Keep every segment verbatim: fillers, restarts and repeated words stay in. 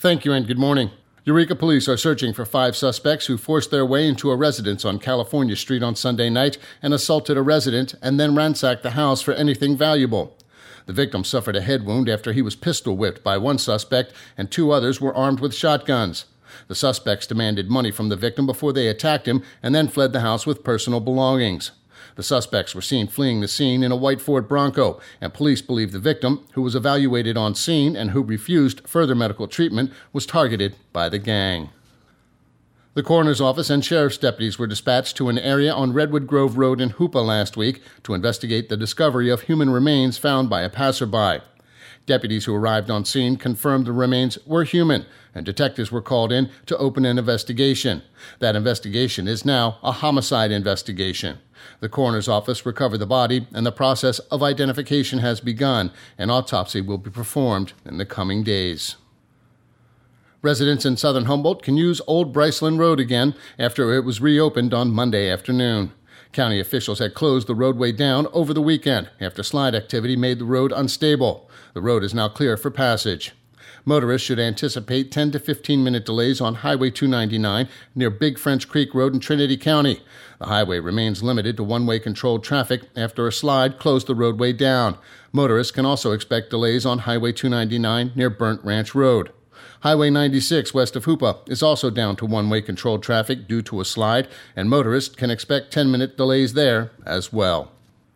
Thank you and good morning. Eureka police are searching for five suspects who forced their way into a residence on California Street on Sunday night and assaulted a resident and then ransacked the house for anything valuable. The victim suffered a head wound after he was pistol whipped by one suspect, and two others were armed with shotguns. The suspects demanded money from the victim before they attacked him and then fled the house with personal belongings. The suspects were seen fleeing the scene in a white Ford Bronco, and police believe the victim, who was evaluated on scene and who refused further medical treatment, was targeted by the gang. The coroner's office and sheriff's deputies were dispatched to an area on Redwood Grove Road in Hoopa last week to investigate the discovery of human remains found by a passerby. Deputies who arrived on scene confirmed the remains were human, and detectives were called in to open an investigation. That investigation is now a homicide investigation. The coroner's office recovered the body, and the process of identification has begun. An autopsy will be performed in the coming days. Residents in southern Humboldt can use Old Bryceland Road again after it was reopened on Monday afternoon. County officials had closed the roadway down over the weekend after slide activity made the road unstable. The road is now clear for passage. Motorists should anticipate ten to fifteen minute delays on Highway two ninety-nine near Big French Creek Road in Trinity County. The highway remains limited to one-way controlled traffic after a slide closed the roadway down. Motorists can also expect delays on Highway two ninety-nine near Burnt Ranch Road. Highway ninety-six west of Hoopa is also down to one-way controlled traffic due to a slide, and motorists can expect ten minute delays there as well.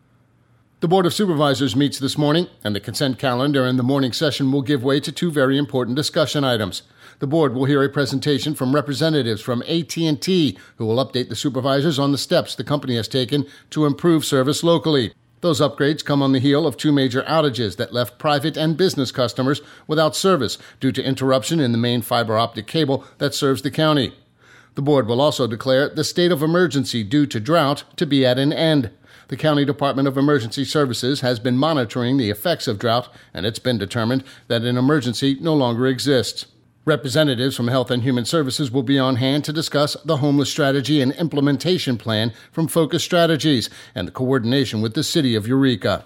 The Board of Supervisors meets this morning, and the consent calendar in the morning session will give way to two very important discussion items. The board will hear a presentation from representatives from A T and T, who will update the supervisors on the steps the company has taken to improve service locally. Those upgrades come on the heel of two major outages that left private and business customers without service due to interruption in the main fiber optic cable that serves the county. The board will also declare the state of emergency due to drought to be at an end. The County Department of Emergency Services has been monitoring the effects of drought, and it's been determined that an emergency no longer exists. Representatives from Health and Human Services will be on hand to discuss the homeless strategy and implementation plan from Focus Strategies and the coordination with the City of Eureka.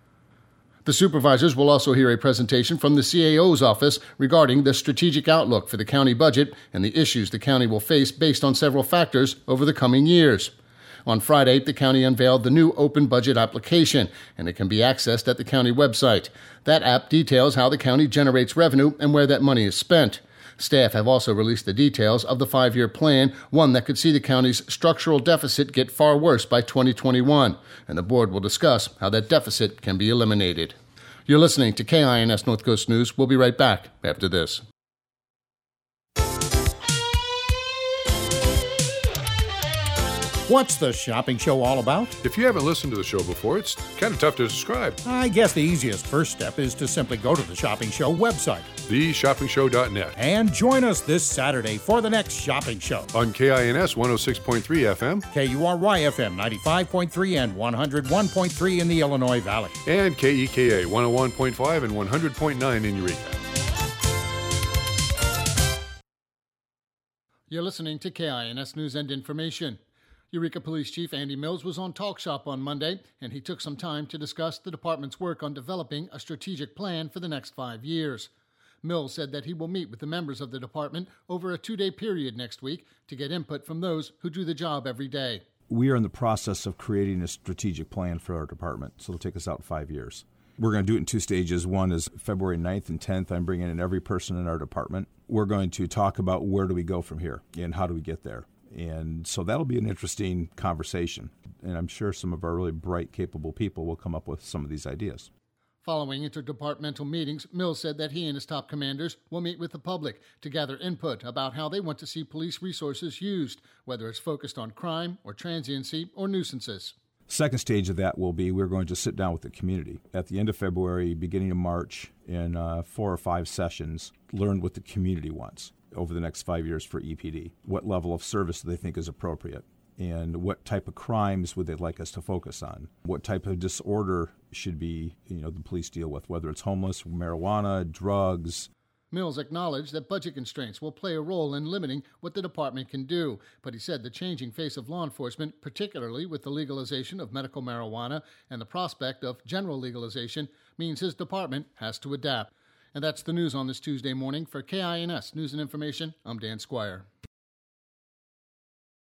The supervisors will also hear a presentation from the C A O's office regarding the strategic outlook for the county budget and the issues the county will face based on several factors over the coming years. On Friday, the county unveiled the new open budget application, and it can be accessed at the county website. That app details how the county generates revenue and where that money is spent. Staff have also released the details of the five-year plan, one that could see the county's structural deficit get far worse by twenty twenty-one, and the board will discuss how that deficit can be eliminated. You're listening to K I N S North Coast News. We'll be right back after this. What's the shopping show all about? If you haven't listened to the show before, it's kind of tough to describe. I guess the easiest first step is to simply go to the Shopping Show website, the shopping show dot net, and join us this Saturday for the next shopping show. On K I N S one oh six point three F M, K U R Y F M ninety-five point three and one oh one point three in the Illinois Valley, and K E K A one oh one point five and one hundred point nine in Eureka. You're listening to K I N S News and Information. Eureka Police Chief Andy Mills was on Talk Shop on Monday, and he took some time to discuss the department's work on developing a strategic plan for the next five years. Mills said that he will meet with the members of the department over a two-day period next week to get input from those who do the job every day. We are in the process of creating a strategic plan for our department, so it'll take us out five years. We're going to do it in two stages. One is February ninth and tenth. I'm bringing in every person in our department. We're going to talk about where do we go from here and how do we get there. And so that'll be an interesting conversation. And I'm sure some of our really bright, capable people will come up with some of these ideas. Following interdepartmental meetings, Mills said that he and his top commanders will meet with the public to gather input about how they want to see police resources used, whether it's focused on crime or transiency or nuisances. Second stage of that will be we're going to sit down with the community at the end of February, beginning of March, in uh, four or five sessions, learn what the community wants over the next five years for E P D. What level of service do they think is appropriate? And what type of crimes would they like us to focus on? What type of disorder should be, you know, the police deal with, whether it's homeless, marijuana, drugs. Mills acknowledged that budget constraints will play a role in limiting what the department can do, but he said the changing face of law enforcement, particularly with the legalization of medical marijuana and the prospect of general legalization, means his department has to adapt. And that's the news on this Tuesday morning. For K I N S News and Information, I'm Dan Squire.